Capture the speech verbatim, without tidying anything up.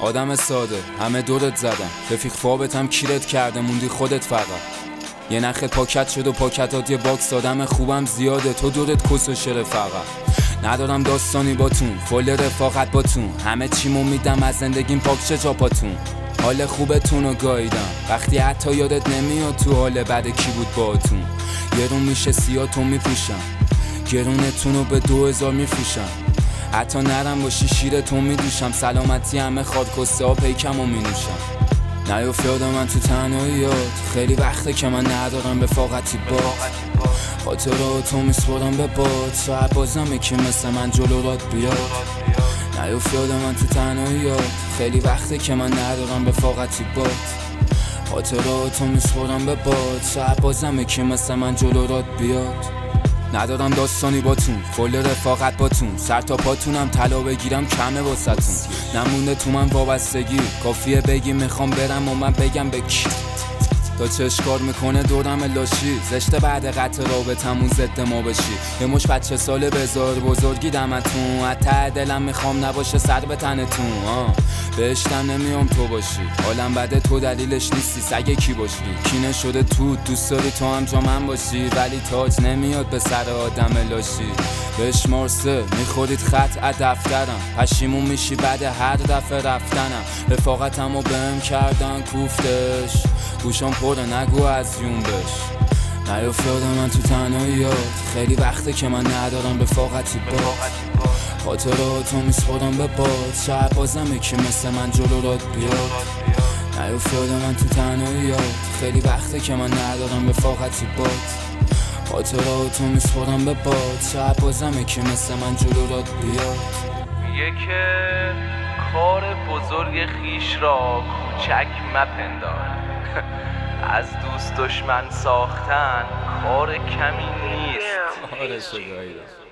آدم ساده همه دورت زدم، رفیق فابتم کیرت کرده موندی خودت فقط. یه نخت پاکت شد و پاکتات یه باکس، آدم خوبم زیاده تو دورت کس و شره فقط. ندارم داستانی باتون، فل رفاقت باتون، همه چیمو میدم از زندگیم پاکشه چاپاتون. حال خوبتون رو گاییدم وقتی حتی یادت نمیاد تو حال بعد کی بود باهاتون. یه رو میشه سیاتون میپوشم، گرونتون رو به دو هزار میفروشم. حتی نرم باشی شیرتون میدوشم، سلامتی همه خادکسته ها پیکم و مینوشم. نیفتاد من تو تنهاییات، خیلی وقته که من ندارم رفاقتی با خاطراتو میسپرم به باد، شاید بازم یکی مثل من جلو رات بیاد. نیفتاد من تو تنهاییات، خیلی وقته که من ندارم رفاقتی با خاطراتو میسپرم به باد، شاید بازم یکی مثل من جلو رات بیاد. ندارم داستانی باتون، فل رفاقت باتون، سر تا پاتونم طلا بگیرم کمه واسهتون. نمونده تو من وابستگی، کافیه بگی میخوام برم و من بگم به کی. تا چه اشکار میکنه دورم لاشی، زشته بعد قطع رابطمون ضد ما بشی. یه مش بچه سال بزار بزرگی دمتون، حتی دلم میخوام نباشه سر به تنتون. آه بهشتم نمیام تو باشی، حالم بده تو دلیلش نیستی، سگه کی باشی. کینه شده تو دوست داری تو هم جا من باشی، ولی تاج نمیاد به سر آدم لاشی. بشمار سه میخورید خط از دفترم، پشیمون میشی بعد هر دفعه رفتنم. رفاقتمو بهم کردن کوفتش، گوشم پره نگو از جونبش. نیفتاد من تو تنهاییات، خیلی وقته که من ندارم رفاقتی با خاطراتو میسپرم به باد، شاید بازم یکی مثل من جلو رات بیاد. نیفتاد من تو تنهاییات، خیلی وقته که من ندارم رفاقتی با خاطراتو میسپرم به باد، شاید بازم یکی مثل من جلو رات بیاد. میگه که کار بزرگ خیش را کوچک مپندار، از دوست دشمن ساختن کار کمی نیست. آره شده